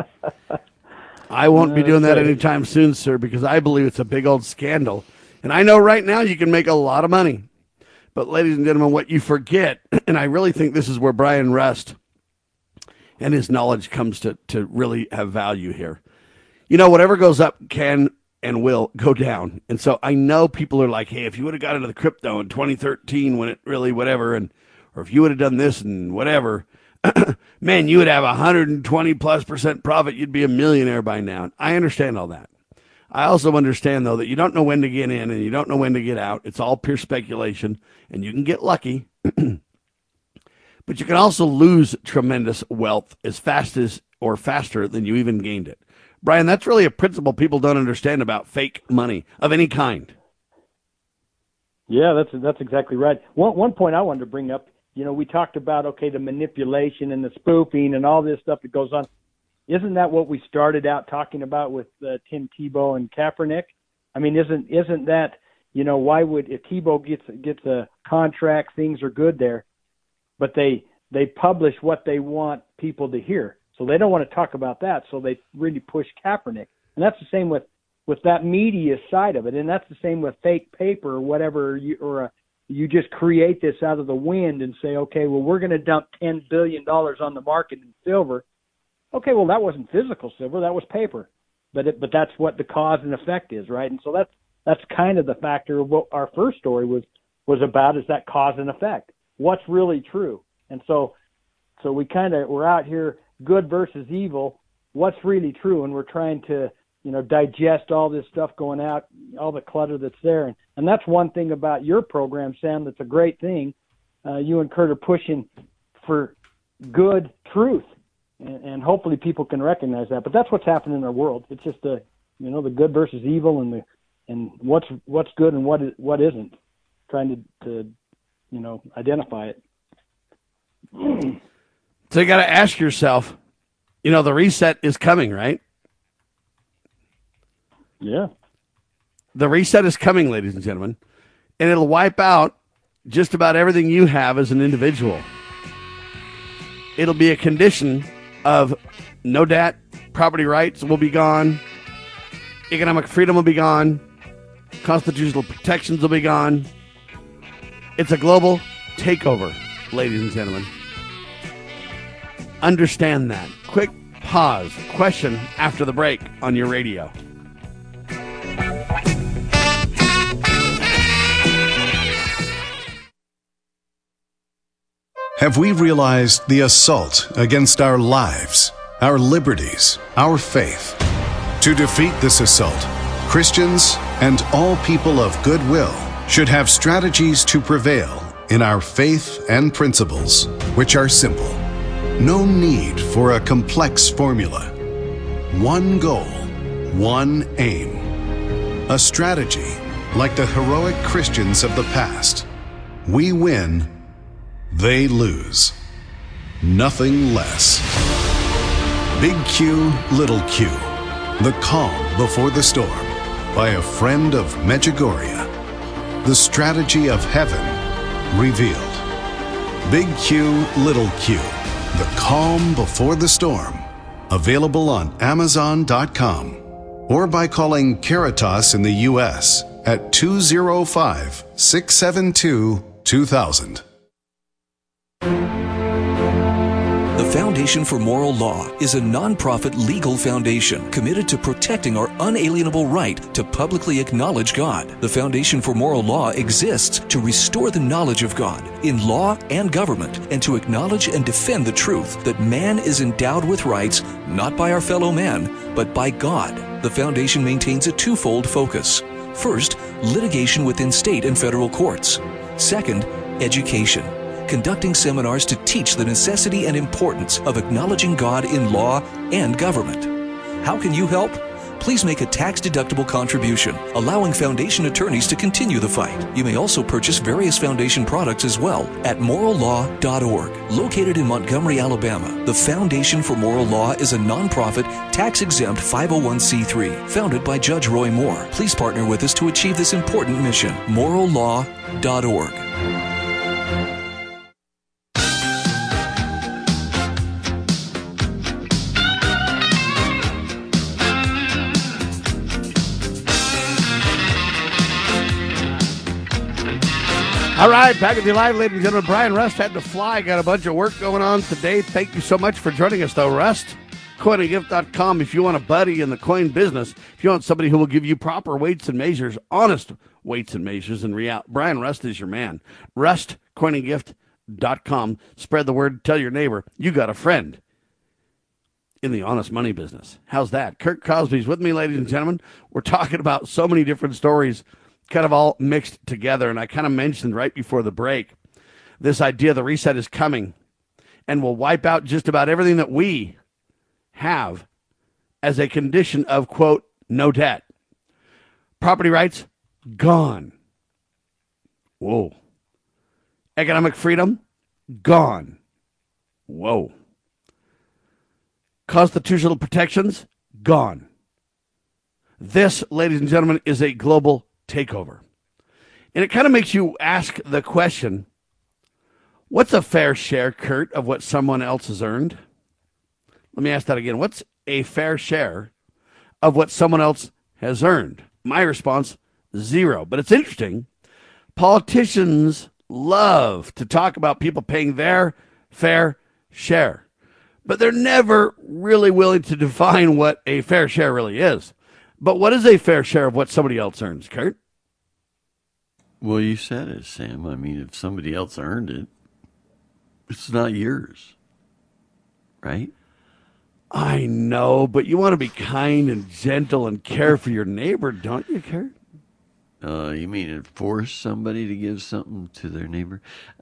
Speaker 2: I won't be doing that anytime soon, sir, because I believe it's a big old scandal. And I know right now you can make a lot of money. But ladies and gentlemen, what you forget, and I really think this is where Brian Rust and his knowledge comes to really have value here. Whatever goes up can and will go down. And so I know people are like, hey, if you would have got into the crypto in 2013 when it really whatever, or if you would have done this and whatever, man, you would have 120+% profit. You'd be a millionaire by now. I understand all that. I also understand, though, that you don't know when to get in and you don't know when to get out. It's all pure speculation, and you can get lucky. But you can also lose tremendous wealth as fast as or faster than you even gained it. Brian, that's really a principle people don't understand about fake money of any kind.
Speaker 6: Yeah, that's exactly right. One point I wanted to bring up, we talked about, the manipulation and the spoofing and all this stuff that goes on. Isn't that what we started out talking about with Tim Tebow and Kaepernick? Isn't that, why would, if Tebow gets a contract, things are good there, but they publish what they want people to hear. So they don't want to talk about that, so they really push Kaepernick. And that's the same with that media side of it, and that's the same with fake paper or whatever, you just create this out of the wind and say, okay, well, we're going to dump $10 billion on the market in silver. Okay, well, that wasn't physical silver, that was paper. But that's what the cause and effect is, right? And so that's kind of the factor of what our first story was about, is that cause and effect. What's really true? And so we're out here, good versus evil. What's really true? And we're trying to, digest all this stuff going out, all the clutter that's there. And that's one thing about your program, Sam, that's a great thing. You and Kurt are pushing for good truth. And hopefully people can recognize that. But that's what's happening in our world. It's just the good versus evil and what's good and what isn't. Trying to identify it.
Speaker 2: So you got to ask yourself, the reset is coming, right?
Speaker 6: Yeah.
Speaker 2: The reset is coming, ladies and gentlemen, and it'll wipe out just about everything you have as an individual. It'll be a condition of no debt, property rights will be gone, economic freedom will be gone, constitutional protections will be gone. It's a global takeover, ladies and gentlemen. Understand that. Quick pause. Question after the break on your radio.
Speaker 11: Have we realized the assault against our lives, our liberties, our faith? To defeat this assault, Christians and all people of goodwill should have strategies to prevail in our faith and principles, which are simple. No need for a complex formula. One goal, one aim. A strategy like the heroic Christians of the past. We win, they lose. Nothing less. Big Q, Little Q. The Calm Before the Storm by a friend of Medjugorje. The strategy of heaven revealed. Big Q, Little Q. The Calm Before the Storm. Available on Amazon.com or by calling Caritas in the U.S. at 205-672-2000.
Speaker 12: The Foundation for Moral Law is a nonprofit legal foundation committed to protecting our unalienable right to publicly acknowledge God. The Foundation for Moral Law exists to restore the knowledge of God in law and government and to acknowledge and defend the truth that man is endowed with rights not by our fellow man, but by God. The Foundation maintains a twofold focus. First, litigation within state and federal courts. Second, education, conducting seminars to teach the necessity and importance of acknowledging God in law and government. How can you help? Please make a tax-deductible contribution, allowing Foundation attorneys to continue the fight. You may also purchase various Foundation products as well at morallaw.org. Located in Montgomery, Alabama, the Foundation for Moral Law is a nonprofit, tax-exempt 501c3 founded by Judge Roy Moore. Please partner with us to achieve this important mission. morallaw.org.
Speaker 2: All right, back with you live, ladies and gentlemen. Brian Rust had to fly. Got a bunch of work going on today. Thank you so much for joining us, though, Rust. CoinandGift.com if you want a buddy in the coin business. If you want somebody who will give you proper weights and measures, honest weights and measures, and Brian Rust is your man. Rust, CoinandGift.com. Spread the word. Tell your neighbor you got a friend in the honest money business. How's that? Kirk Cosby's with me, ladies and gentlemen. We're talking about so many different stories, kind of all mixed together. And I kind of mentioned right before the break, this idea the reset is coming and will wipe out just about everything that we have as a condition of, quote, no debt. Property rights, gone. Whoa. Economic freedom, gone. Whoa. Constitutional protections, gone. This, ladies and gentlemen, is a global takeover. And it kind of makes you ask the question, what's a fair share, Kurt, of what someone else has earned? Let me ask that again. What's a fair share of what someone else has earned? My response, zero. But it's interesting. Politicians love to talk about people paying their fair share, but they're never really willing to define what a fair share really is. But what is a fair share of what somebody else earns, Kurt?
Speaker 3: Well, you said it, Sam. I mean, if somebody else earned it, it's not yours, right?
Speaker 2: I know, but you want to be kind and gentle and care for your neighbor, don't you, Kurt?
Speaker 3: You mean force somebody to give something to their neighbor?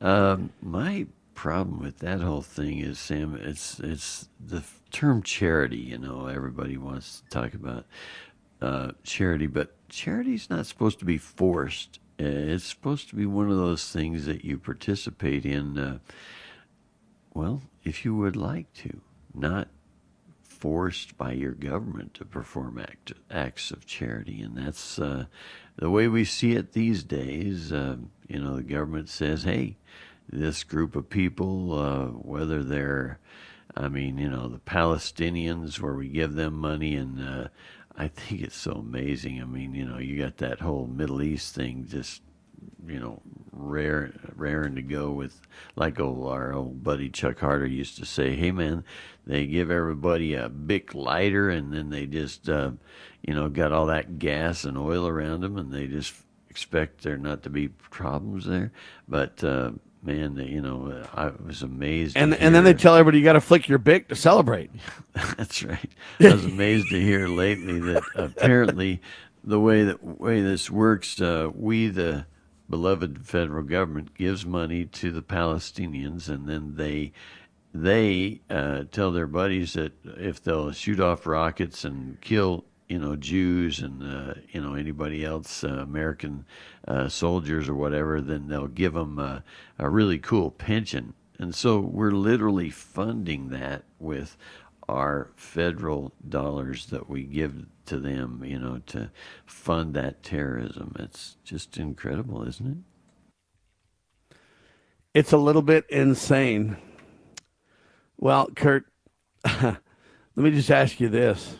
Speaker 3: My problem with that whole thing is, Sam, it's the term charity. You know, everybody wants to talk about charity, but charity's not supposed to be forced. It's supposed to be one of those things that you participate in, well, if you would like to, not forced by your government to perform acts of charity. And that's the way we see it these days. You know, the government says, hey, this group of people, whether they're, I mean, you know, the Palestinians, where we give them money, and I think it's so amazing. I mean, you know, you got that whole Middle East thing just, you know, raring to go with, like our old buddy Chuck Harder used to say, hey, man, they give everybody a Bic lighter, and then they just, you know, got all that gas and oil around them, and they just expect there not to be problems there. But, man, you know, I was amazed.
Speaker 2: And then they tell everybody you got to flick your Bic to celebrate.
Speaker 3: That's right. I was amazed to hear lately that apparently the way this works, we, the beloved federal government, gives money to the Palestinians, and then they tell their buddies that if they'll shoot off rockets and kill, you know, Jews and, you know, anybody else, American soldiers or whatever, then they'll give them a really cool pension. And so we're literally funding that with our federal dollars that we give to them, you know, to fund that terrorism. It's just incredible, isn't it?
Speaker 2: It's a little bit insane. Well, Kurt, let me just ask you this.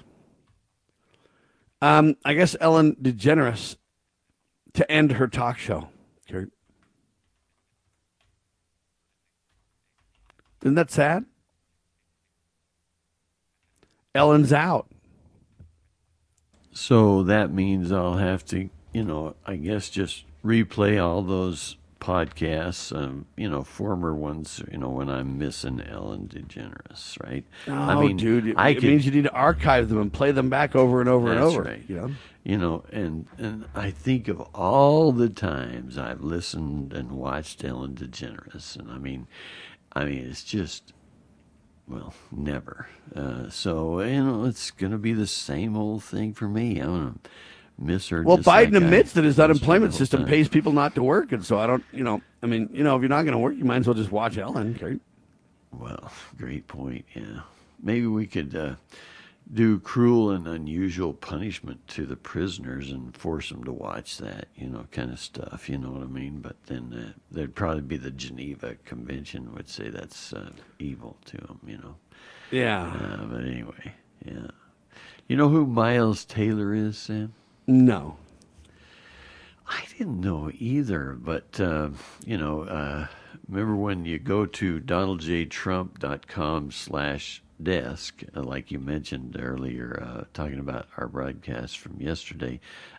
Speaker 2: I guess Ellen DeGeneres to end her talk show, Kurt. Isn't that sad? Ellen's out.
Speaker 3: So that means I'll have to, I guess just replay all those podcasts, former ones, when I'm missing Ellen DeGeneres, right?
Speaker 2: Oh, dude, it means you need to archive them and play them back over and over and over.
Speaker 3: Right. And I think of all the times I've listened and watched Ellen DeGeneres, and I mean, it's just, well, never. So, it's going to be the same old thing for me. I'm going to miss her.
Speaker 2: Well,
Speaker 3: just
Speaker 2: Biden
Speaker 3: like
Speaker 2: admits that his unemployment
Speaker 3: the whole
Speaker 2: system
Speaker 3: time.
Speaker 2: pays people not to work. And so I don't, if you're not going to work, you might as well just watch Ellen. Okay?
Speaker 3: Well, great point, yeah. Maybe we could do cruel and unusual punishment to the prisoners and force them to watch that, kind of stuff, you know what I mean? But then there'd probably be the Geneva Convention would say that's evil to them,
Speaker 2: Yeah.
Speaker 3: But anyway, yeah. You know who Miles Taylor is, Sam?
Speaker 2: No.
Speaker 3: I didn't know either, but, remember when you go to donaldjtrump.com/desk, like you mentioned earlier, talking about our broadcast from yesterday,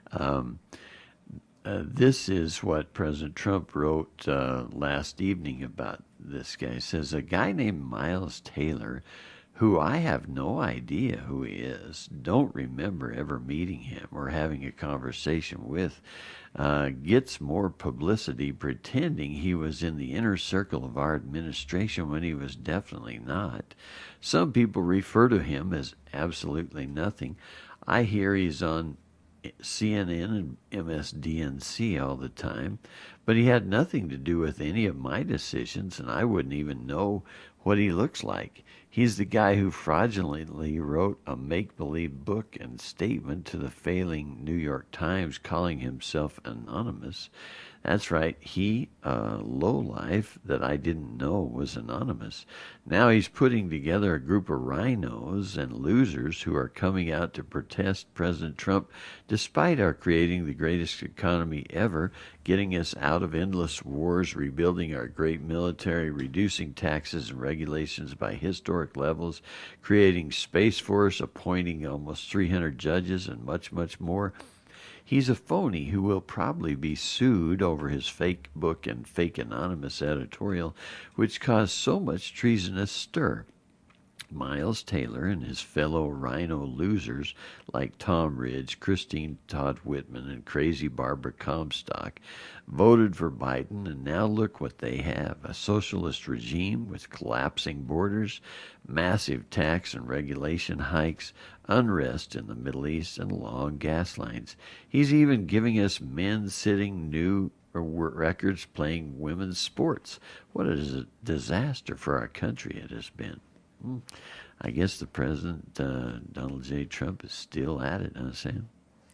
Speaker 3: this is what President Trump wrote last evening about this guy. It says, a guy named Miles Taylor, who I have no idea who he is, don't remember ever meeting him or having a conversation with, gets more publicity pretending he was in the inner circle of our administration when he was definitely not. Some people refer to him as absolutely nothing. I hear he's on CNN and MSDNC all the time, but he had nothing to do with any of my decisions, and I wouldn't even know what he looks like. He's the guy who fraudulently wrote a make-believe book and statement to the failing New York Times calling himself anonymous. That's right, he, lowlife that I didn't know was anonymous. Now he's putting together a group of rhinos and losers who are coming out to protest President Trump despite our creating the greatest economy ever, getting us out of endless wars, rebuilding our great military, reducing taxes and regulations by historic levels, creating Space Force, appointing almost 300 judges, and much, much more. He's a phony who will probably be sued over his fake book and fake anonymous editorial, which caused so much treasonous stir. Miles Taylor and his fellow rhino losers like Tom Ridge, Christine Todd Whitman, and crazy Barbara Comstock voted for Biden, and now look what they have, a socialist regime with collapsing borders, massive tax and regulation hikes, unrest in the Middle East, and long gas lines. He's even giving us men setting new records playing women's sports. What a disaster for our country it has been. I guess the president, Donald J. Trump, is still at it, huh, Sam?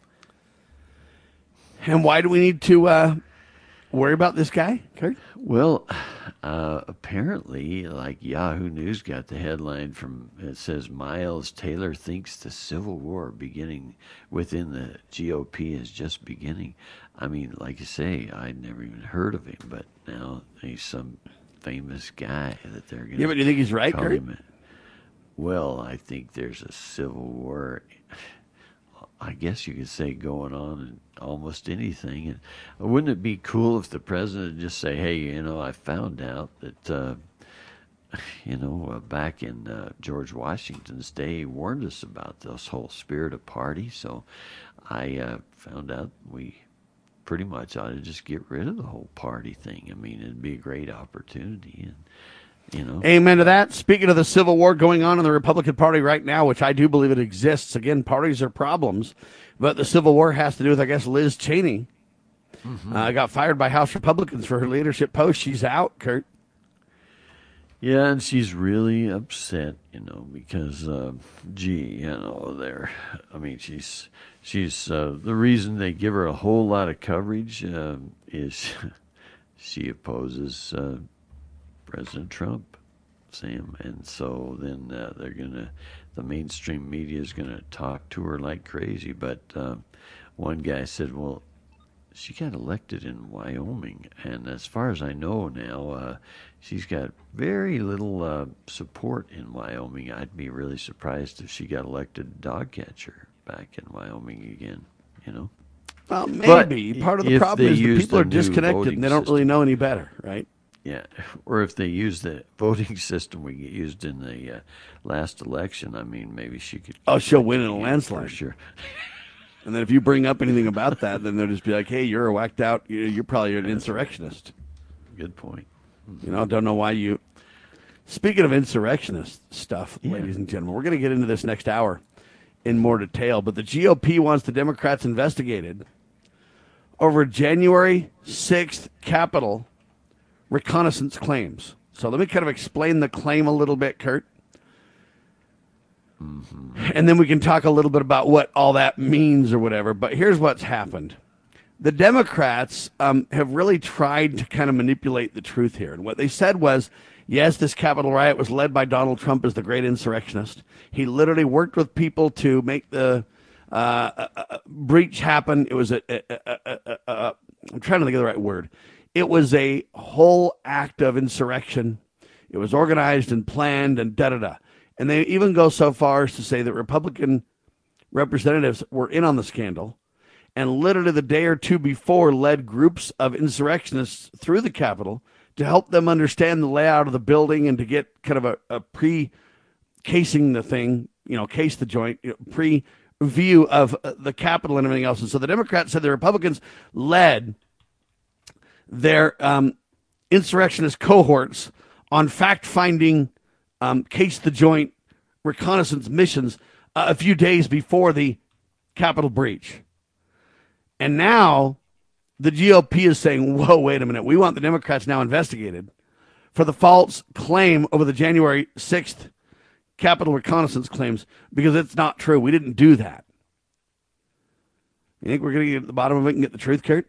Speaker 2: And why do we need to worry about this guy, Kurt?
Speaker 3: Well, apparently, like Yahoo News got the headline from, it says, Miles Taylor thinks the Civil War beginning within the GOP is just beginning. I mean, like you say, I'd never even heard of him, but now he's some famous guy that they're going to.
Speaker 2: Yeah, but you think he's right, Kurt?
Speaker 3: Well, I think there's a civil war, I guess you could say, going on in almost anything. And wouldn't it be cool if the president would just say, hey, I found out that, back in George Washington's day, he warned us about this whole spirit of party. So I found out we pretty much ought to just get rid of the whole party thing. I mean, it'd be a great opportunity. And
Speaker 2: Amen to that. Speaking of the Civil War going on in the Republican Party right now, which I do believe it exists. Again, parties are problems, but the Civil War has to do with, I guess, Liz Cheney. Got fired by House Republicans for her leadership post. She's out, Kurt.
Speaker 3: Yeah, and she's really upset, because, she's the reason they give her a whole lot of coverage is she opposes President Trump. Sam. And so then the mainstream media is gonna talk to her like crazy. But one guy said, well, she got elected in Wyoming, and as far as I know now, she's got very little support in Wyoming. I'd be really surprised if she got elected dog catcher back in Wyoming again, you know?
Speaker 2: Well, maybe.
Speaker 3: But
Speaker 2: part of the problem is the people are disconnected and they don't really know any better, right?
Speaker 3: Yeah, or if they use the voting system we used in the last election, I mean, maybe she could...
Speaker 2: Oh, she'll win in a landslide.
Speaker 3: For sure.
Speaker 2: And then if you bring up anything about that, then they'll just be like, hey, you're a whacked out, you're probably an insurrectionist.
Speaker 3: Good point.
Speaker 2: You know, don't know why you... Speaking of insurrectionist stuff, ladies and gentlemen, we're going to get into this next hour in more detail, but the GOP wants the Democrats investigated over January 6th Capitol reconnaissance claims. So let me kind of explain the claim a little bit, Kurt. And then we can talk a little bit about what all that means or whatever. But here's what's happened. The Democrats have really tried to kind of manipulate the truth here. And what they said was, yes, this Capitol riot was led by Donald Trump as the great insurrectionist. He literally worked with people to make the breach happen. It was I'm trying to think of the right word. It was a whole act of insurrection. It was organized and planned and da-da-da. And they even go so far as to say that Republican representatives were in on the scandal and literally the day or two before led groups of insurrectionists through the Capitol to help them understand the layout of the building and to get kind of a pre-casing the thing, case the joint, pre-view of the Capitol and everything else. And so the Democrats said the Republicans led their insurrectionist cohorts on fact-finding case the joint reconnaissance missions a few days before the Capitol breach. And now the GOP is saying, whoa, wait a minute. We want the Democrats now investigated for the false claim over the January 6th Capitol reconnaissance claims because it's not true. We didn't do that. You think we're going to get to the bottom of it and get the truth, Kurt?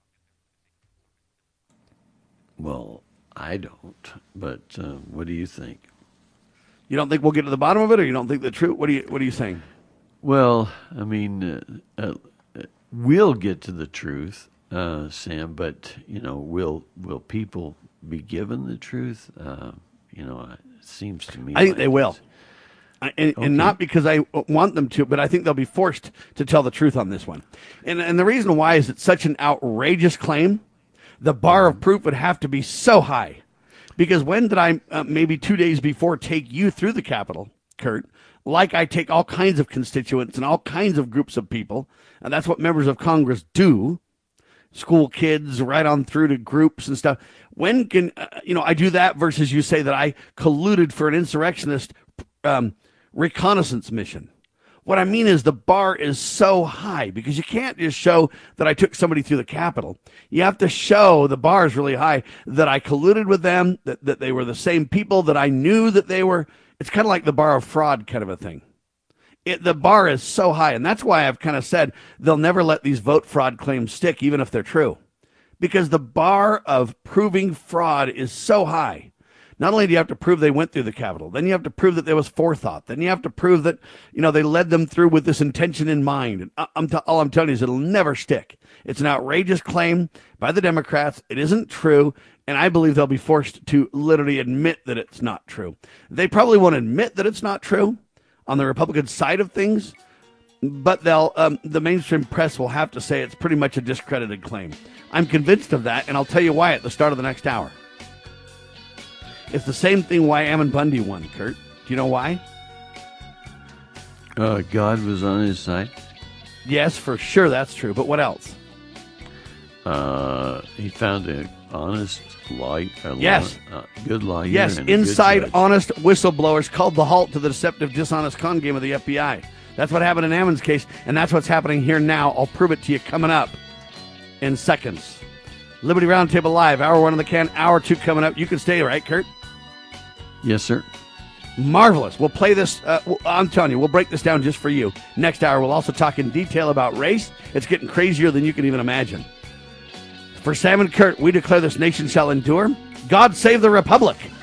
Speaker 3: Well, I don't. But what do you think?
Speaker 2: You don't think we'll get to the bottom of it, or you don't think the truth? What are you saying?
Speaker 3: Well, I mean, we'll get to the truth, Sam. But will people be given the truth? It seems to me.
Speaker 2: I think they will, and not because I want them to, but I think they'll be forced to tell the truth on this one. And the reason why is it's such an outrageous claim. The bar of proof would have to be so high. Because when did I, maybe 2 days before, take you through the Capitol, Kurt, like I take all kinds of constituents and all kinds of groups of people, and that's what members of Congress do, school kids right on through to groups and stuff. When can, I do that versus you say that I colluded for an insurrectionist reconnaissance mission? What I mean is the bar is so high because you can't just show that I took somebody through the Capitol. You have to show the bar is really high, that I colluded with them, that they were the same people, that I knew that they were. It's kind of like the bar of fraud kind of a thing. The bar is so high, and that's why I've kind of said they'll never let these vote fraud claims stick, even if they're true, because the bar of proving fraud is so high. Not only do you have to prove they went through the Capitol, then you have to prove that there was forethought. Then you have to prove that, they led them through with this intention in mind. And all I'm telling you is it'll never stick. It's an outrageous claim by the Democrats. It isn't true. And I believe they'll be forced to literally admit that it's not true. They probably won't admit that it's not true on the Republican side of things, but the mainstream press will have to say it's pretty much a discredited claim. I'm convinced of that, and I'll tell you why at the start of the next hour. It's the same thing why Ammon Bundy won, Kurt. Do you know why?
Speaker 3: God was on his side.
Speaker 2: Yes, for sure that's true. But what else?
Speaker 3: He found an honest lawyer.
Speaker 2: Yes.
Speaker 3: Good lawyer.
Speaker 2: Yes,
Speaker 3: and
Speaker 2: inside honest whistleblowers called the halt to the deceptive, dishonest con game of the FBI. That's what happened in Ammon's case, and that's what's happening here now. I'll prove it to you coming up in seconds. Liberty Roundtable Live, hour 1 in the can, hour 2 coming up. You can stay, right, Kurt?
Speaker 3: Yes, sir.
Speaker 2: Marvelous. We'll play this. I'm telling you, we'll break this down just for you. Next hour, we'll also talk in detail about race. It's getting crazier than you can even imagine. For Sam and Kurt, we declare this nation shall endure. God save the Republic.